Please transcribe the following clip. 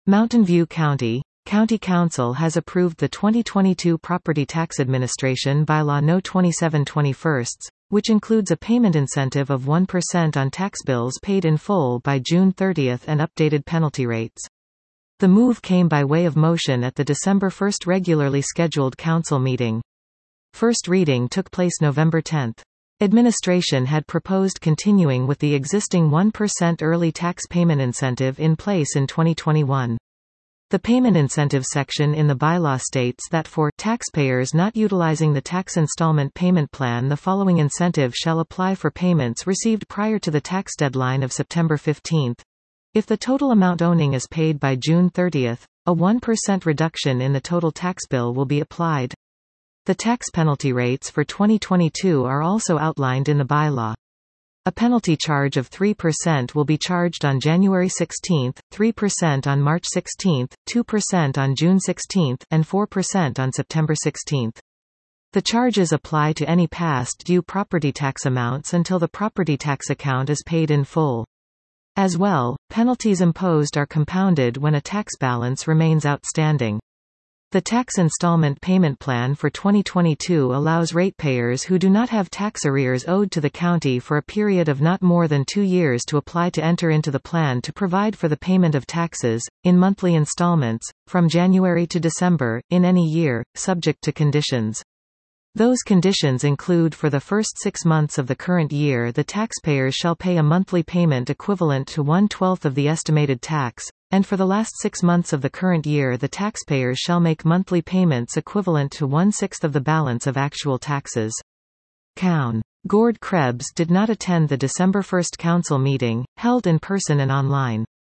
Mountain View County County Council has approved the 2022 Property Tax Administration Bylaw No. 27/21, which includes a payment incentive of 1% on tax bills paid in full by June 30 and updated penalty rates. The move came by way of motion at the December 1 regularly scheduled council meeting. First reading took place November 10. Administration had proposed continuing with the existing 1% early tax payment incentive in place in 2021. The payment incentive section in the bylaw states that for taxpayers not utilizing the tax installment payment plan, the following incentive shall apply for payments received prior to the tax deadline of September 15. If the total amount owing is paid by June 30, a 1% reduction in the total tax bill will be applied. The tax penalty rates for 2022 are also outlined in the bylaw. A penalty charge of 3% will be charged on January 16, 3% on March 16, 2% on June 16, and 4% on September 16. The charges apply to any past due property tax amounts until the property tax account is paid in full. As well, penalties imposed are compounded when a tax balance remains outstanding. The tax installment payment plan for 2022 allows ratepayers who do not have tax arrears owed to the county for a period of not more than 2 years to apply to enter into the plan to provide for the payment of taxes, in monthly installments, from January to December, in any year, subject to conditions. Those conditions include: for the first 6 months of the current year the taxpayers shall pay a monthly payment equivalent to 1/12 of the estimated tax, and for the last 6 months of the current year the taxpayers shall make monthly payments equivalent to 1/6 of the balance of actual taxes. Coun. Gord Krebs did not attend the December 1 council meeting, held in person and online.